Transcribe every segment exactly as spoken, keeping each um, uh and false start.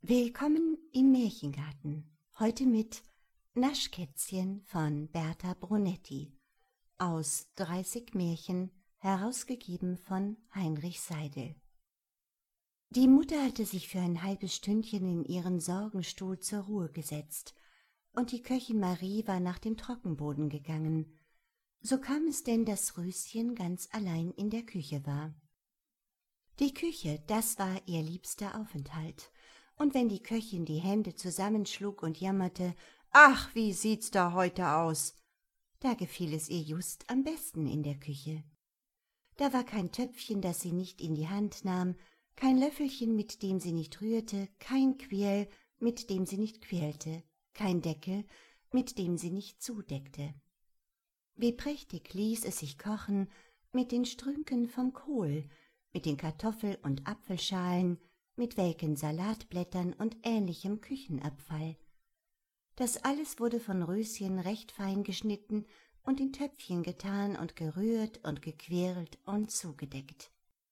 Willkommen im Märchengarten. Heute mit Naschkätzchen von Berta Brunetti aus dreißig Märchen, herausgegeben von Heinrich Seidel. Die Mutter hatte sich für ein halbes Stündchen in ihren Sorgenstuhl zur Ruhe gesetzt, und die Köchin Marie war nach dem Trockenboden gegangen. So kam es denn, dass Röschen ganz allein in der Küche war. Die Küche, das war ihr liebster Aufenthalt, und wenn die Köchin die Hände zusammenschlug und jammerte, »Ach, wie sieht's da heute aus?«, da gefiel es ihr just am besten in der Küche. Da war kein Töpfchen, das sie nicht in die Hand nahm, kein Löffelchen, mit dem sie nicht rührte, kein Quirl, mit dem sie nicht quirlte, kein Deckel, mit dem sie nicht zudeckte. Wie prächtig ließ es sich kochen mit den Strünken vom Kohl, mit den Kartoffel- und Apfelschalen, mit welken Salatblättern und ähnlichem Küchenabfall. Das alles wurde von Röschen recht fein geschnitten und in Töpfchen getan und gerührt und gequirlt und zugedeckt.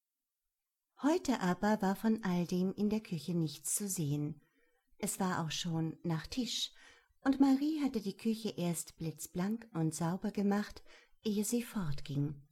Heute aber war von all dem in der Küche nichts zu sehen. Es war auch schon nach Tisch, und Marie hatte die Küche erst blitzblank und sauber gemacht, ehe sie fortging.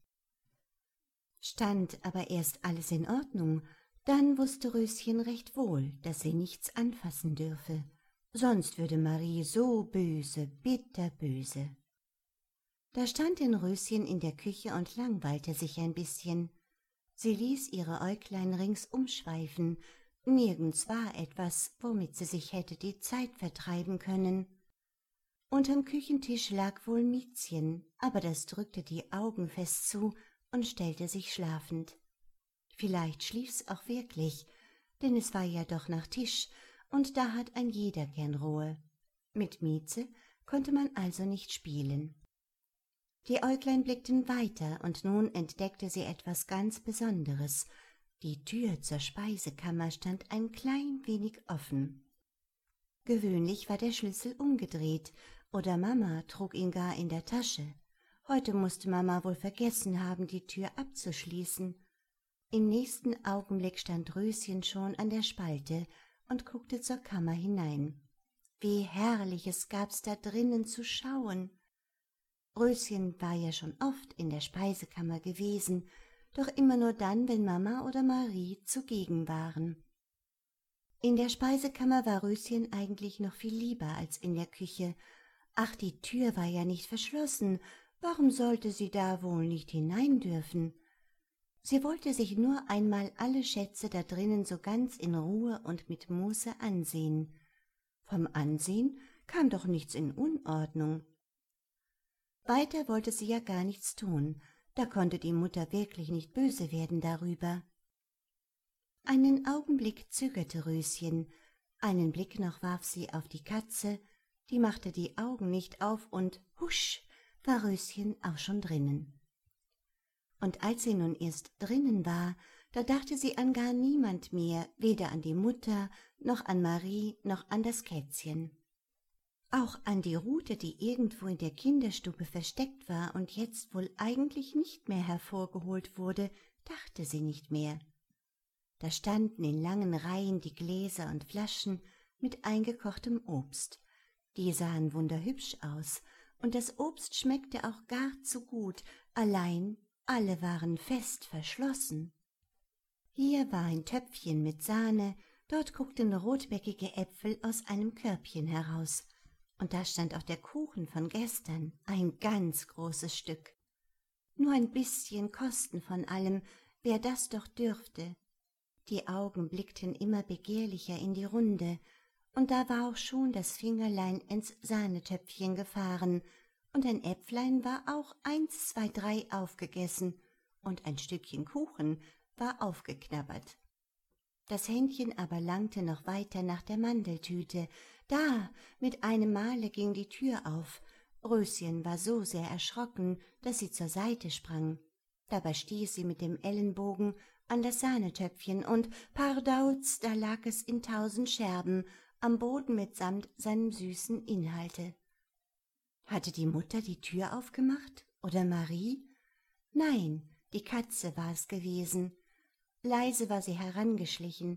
Stand aber erst alles in Ordnung, dann wusste Röschen recht wohl, dass sie nichts anfassen dürfe, sonst würde Marie so böse, bitterböse. Da stand denn Röschen in der Küche und langweilte sich ein bisschen. Sie ließ ihre Äuglein ringsum schweifen, nirgends war etwas, womit sie sich hätte die Zeit vertreiben können. Unterm Küchentisch lag wohl Miezchen, aber das drückte die Augen fest zu und stellte sich schlafend. Vielleicht schlief's auch wirklich, denn es war ja doch nach Tisch, und da hat ein jeder gern Ruhe. Mit Mieze konnte man also nicht spielen. Die Äuglein blickten weiter, und nun entdeckte sie etwas ganz Besonderes. Die Tür zur Speisekammer stand ein klein wenig offen. Gewöhnlich war der Schlüssel umgedreht, oder Mama trug ihn gar in der Tasche. Heute musste Mama wohl vergessen haben, die Tür abzuschließen. Im nächsten Augenblick stand Röschen schon an der Spalte und guckte zur Kammer hinein. Wie Herrliches gab's da drinnen zu schauen! Röschen war ja schon oft in der Speisekammer gewesen, doch immer nur dann, wenn Mama oder Marie zugegen waren. In der Speisekammer war Röschen eigentlich noch viel lieber als in der Küche. Ach, die Tür war ja nicht verschlossen, warum sollte sie da wohl nicht hinein dürfen? Sie wollte sich nur einmal alle Schätze da drinnen so ganz in Ruhe und mit Muße ansehen. Vom Ansehen kam doch nichts in Unordnung. Weiter wollte sie ja gar nichts tun, da konnte die Mutter wirklich nicht böse werden darüber. Einen Augenblick zögerte Röschen, einen Blick noch warf sie auf die Katze, die machte die Augen nicht auf, und husch, war Röschen auch schon drinnen. Und als sie nun erst drinnen war, da dachte sie an gar niemand mehr, weder an die Mutter, noch an Marie, noch an das Kätzchen. Auch an die Rute, die irgendwo in der Kinderstube versteckt war und jetzt wohl eigentlich nicht mehr hervorgeholt wurde, dachte sie nicht mehr. Da standen in langen Reihen die Gläser und Flaschen mit eingekochtem Obst. Die sahen wunderhübsch aus, und das Obst schmeckte auch gar zu gut, allein alle waren fest verschlossen. Hier war ein Töpfchen mit Sahne, dort guckten rotbäckige Äpfel aus einem Körbchen heraus, und da stand auch der Kuchen von gestern, ein ganz großes Stück. Nur ein bisschen kosten von allem, wer das doch dürfte. Die Augen blickten immer begehrlicher in die Runde, und da war auch schon das Fingerlein ins Sahnetöpfchen gefahren, und ein Äpflein war auch eins, zwei, drei aufgegessen, und ein Stückchen Kuchen war aufgeknabbert. Das Händchen aber langte noch weiter nach der Mandeltüte. Da, mit einem Male ging die Tür auf. Röschen war so sehr erschrocken, dass sie zur Seite sprang. Dabei stieß sie mit dem Ellenbogen an das Sahnetöpfchen, und pardauz, da lag es in tausend Scherben am Boden mitsamt seinem süßen Inhalte. Hatte die Mutter die Tür aufgemacht, oder Marie? Nein, die Katze war es gewesen. Leise war sie herangeschlichen,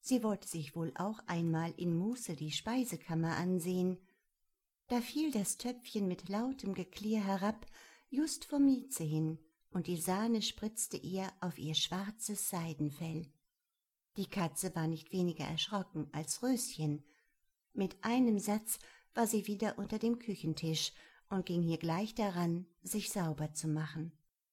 Sie wollte sich wohl auch einmal in Muße die Speisekammer ansehen. Da fiel das Töpfchen mit lautem Geklirr herab, just vor Mieze hin, und die Sahne spritzte ihr auf ihr schwarzes Seidenfell. Die Katze war nicht weniger erschrocken als Röschen. Mit einem Satz war sie wieder unter dem Küchentisch und ging hier gleich daran, sich sauber zu machen.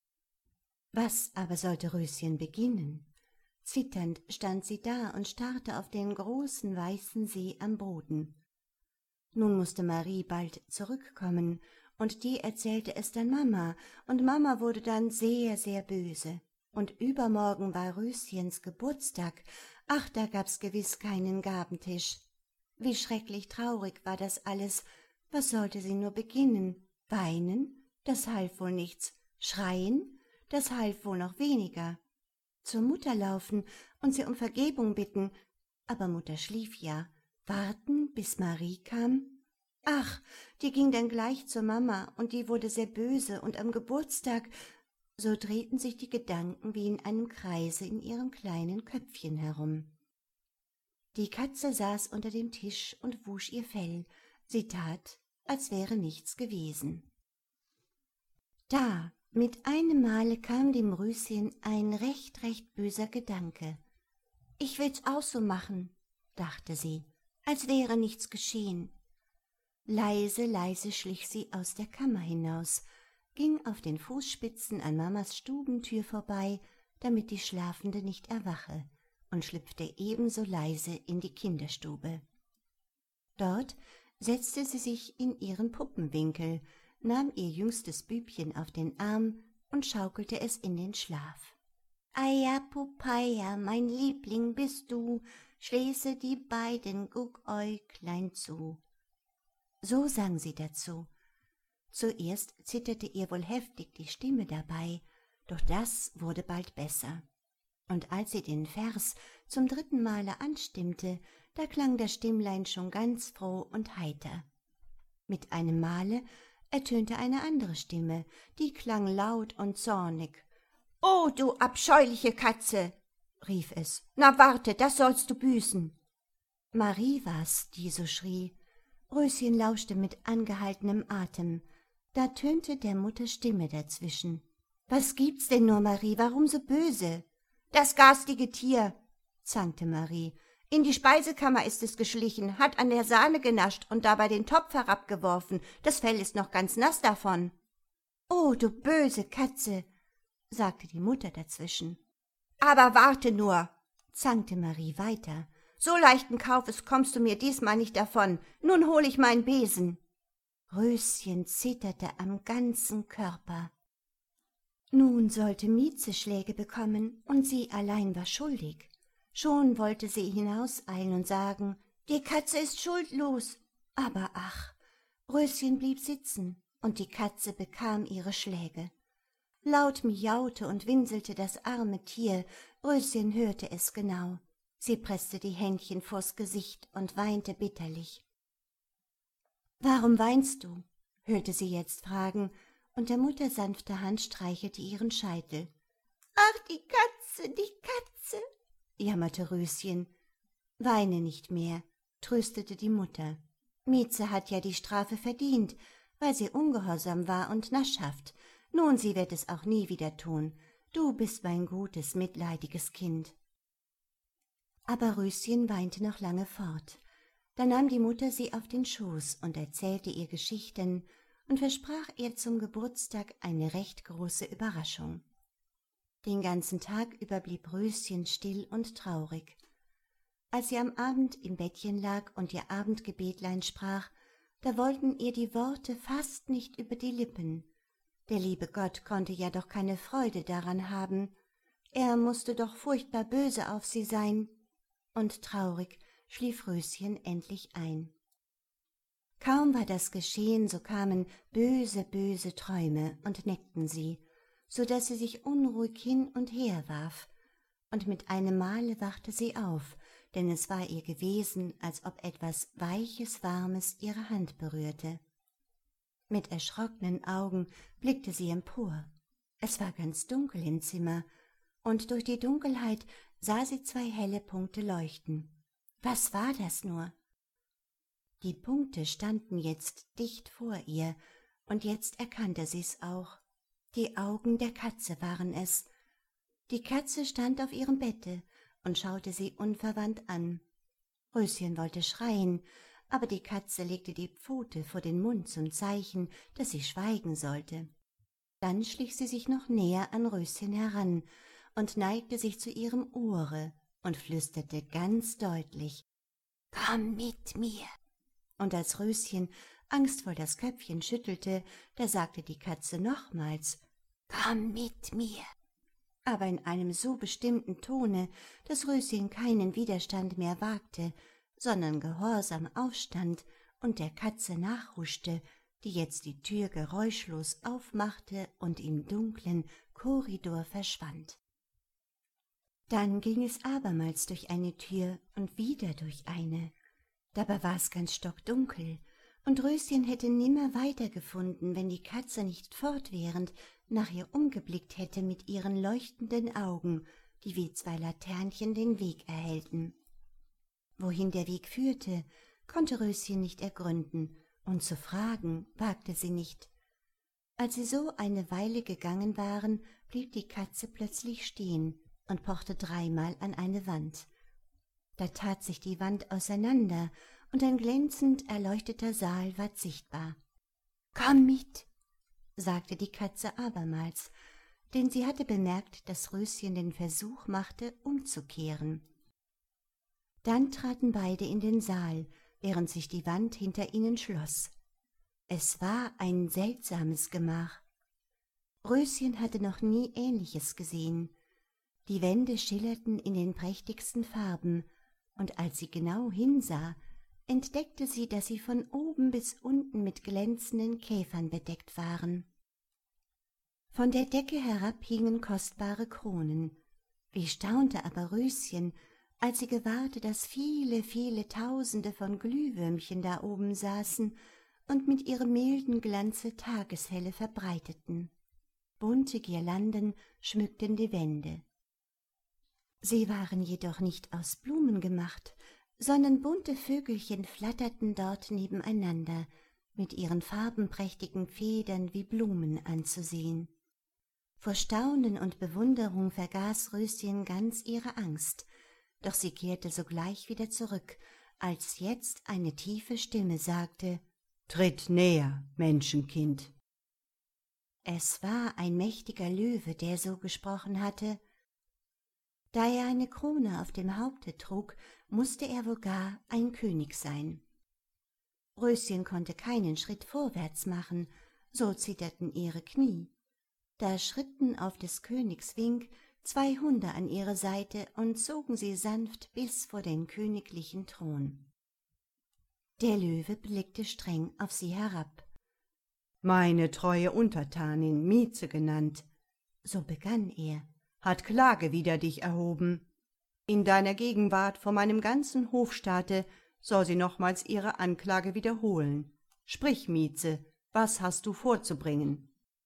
Was aber sollte Röschen beginnen? Zitternd stand sie da und starrte auf den großen weißen See am Boden. Nun musste Marie bald zurückkommen, und die erzählte es dann Mama, und Mama wurde dann sehr, sehr böse. Und übermorgen war Röschens Geburtstag. Ach, da gab's gewiss keinen Gabentisch. Wie schrecklich traurig war das alles. Was sollte sie nur beginnen? Weinen? Das half wohl nichts. Schreien? Das half wohl noch weniger. Zur Mutter laufen und sie um Vergebung bitten. Aber Mutter schlief ja. Warten, bis Marie kam? Ach, die ging dann gleich zur Mama, und die wurde sehr böse, und am Geburtstag, so drehten sich die Gedanken wie in einem Kreise in ihrem kleinen Köpfchen herum. Die Katze saß unter dem Tisch und wusch ihr Fell. Sie tat, als wäre nichts gewesen. Da, mit einem Male kam dem Röschen ein recht, recht böser Gedanke. »Ich will's auch so machen«, dachte sie, als wäre nichts geschehen. Leise, leise schlich sie aus der Kammer hinaus, ging auf den Fußspitzen an Mamas Stubentür vorbei, damit die Schlafende nicht erwache, und schlüpfte ebenso leise in die Kinderstube. Dort setzte sie sich in ihren Puppenwinkel, nahm ihr jüngstes Bübchen auf den Arm und schaukelte es in den Schlaf. »Eia, Pupeia, mein Liebling bist du, schließe die beiden Guckäuglein zu.« So sang sie dazu. Zuerst zitterte ihr wohl heftig die Stimme dabei, doch das wurde bald besser. Und als sie den Vers zum dritten Male anstimmte, da klang das Stimmlein schon ganz froh und heiter. Mit einem Male ertönte eine andere Stimme, die klang laut und zornig. »Oh, du abscheuliche Katze«, rief es, »na warte, das sollst du büßen.« Marie war's, die so schrie. Röschen lauschte mit angehaltenem Atem. Da tönte der Mutter Stimme dazwischen. »Was gibt's denn nur, Marie, warum so böse?« »Das garstige Tier«, zankte Marie. »In die Speisekammer ist es geschlichen, hat an der Sahne genascht und dabei den Topf herabgeworfen. Das Fell ist noch ganz nass davon.« »Oh, du böse Katze«, sagte die Mutter dazwischen. »Aber warte nur«, zankte Marie weiter. »So leichten Kaufes kommst du mir diesmal nicht davon. Nun hol ich meinen Besen.« Röschen zitterte am ganzen Körper. Nun sollte Mieze Schläge bekommen, und sie allein war schuldig. Schon wollte sie hinauseilen und sagen, »Die Katze ist schuldlos«, aber ach, Röschen blieb sitzen, und die Katze bekam ihre Schläge. Laut miaute und winselte das arme Tier, Röschen hörte es genau. Sie presste die Händchen vors Gesicht und weinte bitterlich. »Warum weinst du?« hörte sie jetzt fragen, und der Mutter sanfte Hand streichelte ihren Scheitel. »Ach, die Katze, die Katze«, jammerte Röschen. »Weine nicht mehr«, tröstete die Mutter. »Mieze hat ja die Strafe verdient, weil sie ungehorsam war und naschhaft. Nun, sie wird es auch nie wieder tun. Du bist mein gutes, mitleidiges Kind.« Aber Röschen weinte noch lange fort. Da nahm die Mutter sie auf den Schoß und erzählte ihr Geschichten und versprach ihr zum Geburtstag eine recht große Überraschung. Den ganzen Tag über blieb Röschen still und traurig. Als sie am Abend im Bettchen lag und ihr Abendgebetlein sprach, da wollten ihr die Worte fast nicht über die Lippen. Der liebe Gott konnte ja doch keine Freude daran haben. Er mußte doch furchtbar böse auf sie sein. Und traurig schlief Röschen endlich ein. Kaum war das geschehen, so kamen böse, böse Träume und neckten sie, so daß sie sich unruhig hin und her warf, und mit einem Male wachte sie auf, denn es war ihr gewesen, als ob etwas Weiches, Warmes ihre Hand berührte. Mit erschrockenen Augen blickte sie empor. Es war ganz dunkel im Zimmer, und durch die Dunkelheit sah sie zwei helle Punkte leuchten. Was war das nur? Die Punkte standen jetzt dicht vor ihr, und jetzt erkannte sie's auch. Die Augen der Katze waren es. Die Katze stand auf ihrem Bette und schaute sie unverwandt an. Röschen wollte schreien, aber die Katze legte die Pfote vor den Mund zum Zeichen, dass sie schweigen sollte. Dann schlich sie sich noch näher an Röschen heran und neigte sich zu ihrem Ohre und flüsterte ganz deutlich: »Komm mit mir!« Und als Röschen angstvoll das Köpfchen schüttelte, da sagte die Katze nochmals: »Komm mit mir!« aber in einem so bestimmten Tone, dass Röschen keinen Widerstand mehr wagte, sondern gehorsam aufstand und der Katze nachhuschte, die jetzt die Tür geräuschlos aufmachte und im dunklen Korridor verschwand. Dann ging es abermals durch eine Tür und wieder durch eine. Dabei war es ganz stockdunkel, und Röschen hätte nimmer weitergefunden, wenn die Katze nicht fortwährend nach ihr umgeblickt hätte mit ihren leuchtenden Augen, die wie zwei Laternchen den Weg erhellten. Wohin der Weg führte, konnte Röschen nicht ergründen, und zu fragen wagte sie nicht. Als sie so eine Weile gegangen waren, blieb die Katze plötzlich stehen und pochte dreimal an eine Wand. Da tat sich die Wand auseinander, und ein glänzend erleuchteter Saal ward sichtbar. »Komm mit«, sagte die Katze abermals, denn sie hatte bemerkt, dass Röschen den Versuch machte, umzukehren. Dann traten beide in den Saal, während sich die Wand hinter ihnen schloss. Es war ein seltsames Gemach. Röschen hatte noch nie Ähnliches gesehen. Die Wände schillerten in den prächtigsten Farben, und als sie genau hinsah, entdeckte sie, dass sie von oben bis unten mit glänzenden Käfern bedeckt waren. Von der Decke herab hingen kostbare Kronen. Wie staunte aber Röschen, als sie gewahrte, dass viele, viele Tausende von Glühwürmchen da oben saßen und mit ihrem milden Glanze Tageshelle verbreiteten. Bunte Girlanden schmückten die Wände. Sie waren jedoch nicht aus Blumen gemacht, sondern bunte Vögelchen flatterten dort nebeneinander, mit ihren farbenprächtigen Federn wie Blumen anzusehen. Vor Staunen und Bewunderung vergaß Röschen ganz ihre Angst, doch sie kehrte sogleich wieder zurück, als jetzt eine tiefe Stimme sagte: »Tritt näher, Menschenkind!« Es war ein mächtiger Löwe, der so gesprochen hatte. Da er eine Krone auf dem Haupte trug, musste er wohl gar ein König sein. Röschen konnte keinen Schritt vorwärts machen, so zitterten ihre Knie. Da schritten auf des Königs Wink zwei Hunde an ihre Seite und zogen sie sanft bis vor den königlichen Thron. Der Löwe blickte streng auf sie herab. »Meine treue Untertanin, Mieze genannt«, so begann er, »hat Klage wider dich erhoben. In deiner Gegenwart vor meinem ganzen Hofstaate soll sie nochmals ihre Anklage wiederholen. Sprich, Mieze, was hast du vorzubringen?«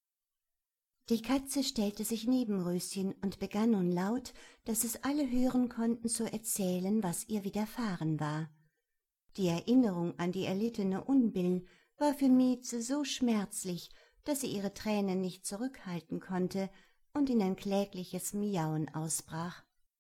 Die Katze stellte sich neben Röschen und begann nun laut, dass es alle hören konnten, zu erzählen, was ihr widerfahren war. Die Erinnerung an die erlittene Unbill war für Mieze so schmerzlich, dass sie ihre Tränen nicht zurückhalten konnte und in ein klägliches Miauen ausbrach.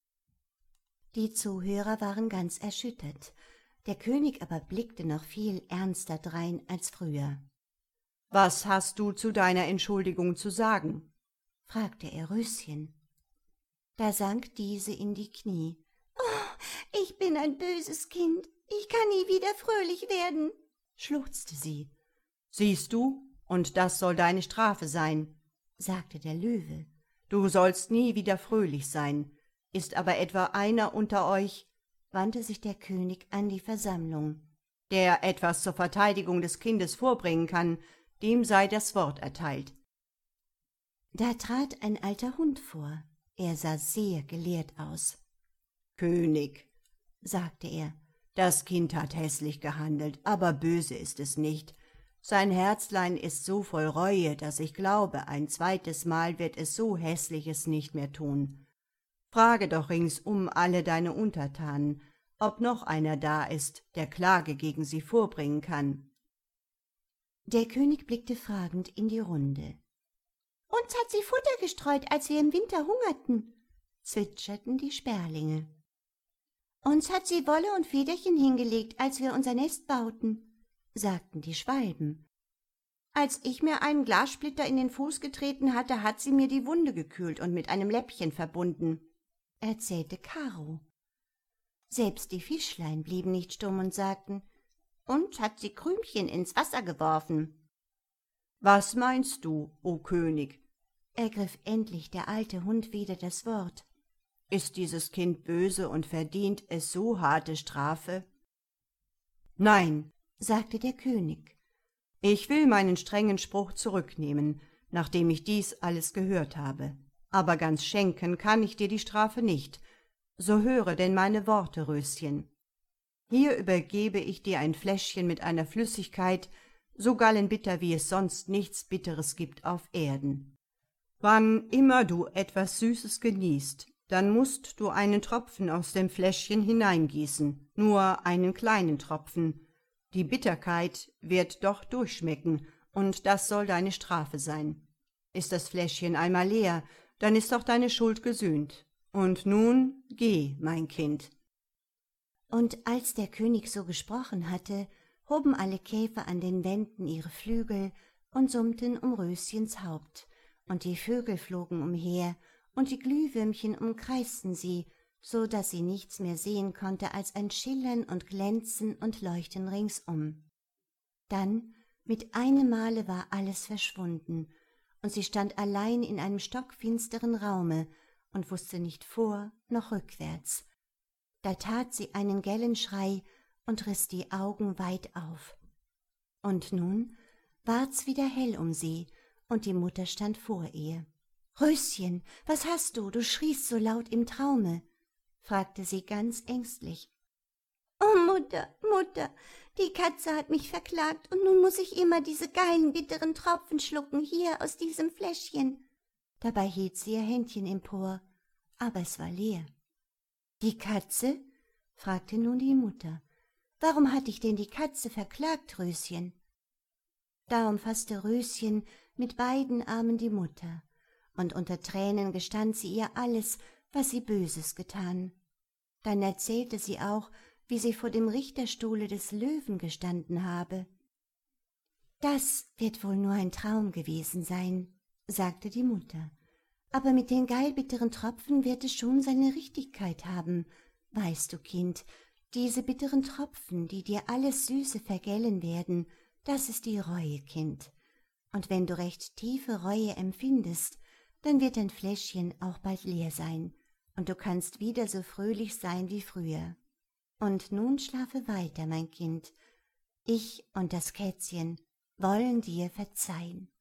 Die Zuhörer waren ganz erschüttert, der König aber blickte noch viel ernster drein als früher. »Was hast du zu deiner Entschuldigung zu sagen?« fragte er Röschen. Da sank diese in die Knie. »Oh, ich bin ein böses Kind, ich kann nie wieder fröhlich werden«, schluchzte sie. »Siehst du, und das soll deine Strafe sein«, sagte der Löwe. »Du sollst nie wieder fröhlich sein. Ist aber etwa einer unter euch«, wandte sich der König an die Versammlung, »der etwas zur Verteidigung des Kindes vorbringen kann, dem sei das Wort erteilt.« Da trat ein alter Hund vor. Er sah sehr gelehrt aus. »König«, sagte er, »das Kind hat hässlich gehandelt, aber böse ist es nicht. Sein Herzlein ist so voll Reue, dass ich glaube, ein zweites Mal wird es so Hässliches nicht mehr tun. Frage doch ringsum alle deine Untertanen, ob noch einer da ist, der Klage gegen sie vorbringen kann.« Der König blickte fragend in die Runde. »Uns hat sie Futter gestreut, als wir im Winter hungerten«, zwitscherten die Sperlinge. »Uns hat sie Wolle und Federchen hingelegt, als wir unser Nest bauten«, sagten die Schwalben. »Als ich mir einen Glassplitter in den Fuß getreten hatte, hat sie mir die Wunde gekühlt und mit einem Läppchen verbunden«, erzählte Karo. Selbst die Fischlein blieben nicht stumm und sagten, »Und hat sie Krümchen ins Wasser geworfen.« »Was meinst du, o König?«, ergriff endlich der alte Hund wieder das Wort. »Ist dieses Kind böse und verdient es so harte Strafe?« »Nein«, sagte der König, »ich will meinen strengen Spruch zurücknehmen, nachdem ich dies alles gehört habe. Aber ganz schenken kann ich dir die Strafe nicht. So höre denn meine Worte, Röschen. Hier übergebe ich dir ein Fläschchen mit einer Flüssigkeit, so gallenbitter, wie es sonst nichts Bitteres gibt auf Erden. Wann immer du etwas Süßes genießt, dann mußt du einen Tropfen aus dem Fläschchen hineingießen, nur einen kleinen Tropfen. Die Bitterkeit wird doch durchschmecken, und das soll deine Strafe sein. Ist das Fläschchen einmal leer, dann ist auch deine Schuld gesühnt. Und nun geh, mein Kind.« Und als der König so gesprochen hatte, hoben alle Käfer an den Wänden ihre Flügel und summten um Röschens Haupt, und die Vögel flogen umher, und die Glühwürmchen umkreisten sie, so daß sie nichts mehr sehen konnte als ein Schillern und Glänzen und Leuchten ringsum. Dann mit einem Male war alles verschwunden, und sie stand allein in einem stockfinsteren Raume und wusste nicht vor noch rückwärts. Da tat sie einen Gellenschrei und riß die Augen weit auf. Und nun ward's wieder hell um sie, und die Mutter stand vor ihr. »Röschen, was hast du? Du schriest so laut im Traume«, fragte sie ganz ängstlich. »Oh, Mutter, Mutter, die Katze hat mich verklagt, und nun muß ich immer diese geilen, bitteren Tropfen schlucken, hier aus diesem Fläschchen.« Dabei hielt sie ihr Händchen empor, aber es war leer. »Die Katze?« fragte nun die Mutter. »Warum hat dich denn die Katze verklagt, Röschen?« Da umfasste Röschen mit beiden Armen die Mutter, und unter Tränen gestand sie ihr alles, was sie Böses getan. Dann erzählte sie auch, wie sie vor dem Richterstuhle des Löwen gestanden habe. »Das wird wohl nur ein Traum gewesen sein«, sagte die Mutter, »aber mit den geilbitteren Tropfen wird es schon seine Richtigkeit haben. Weißt du, Kind, diese bitteren Tropfen, die dir alles Süße vergällen werden, das ist die Reue, Kind. Und wenn du recht tiefe Reue empfindest, dann wird dein Fläschchen auch bald leer sein, und du kannst wieder so fröhlich sein wie früher. Und nun schlafe weiter, mein Kind. Ich und das Kätzchen wollen dir verzeihen.«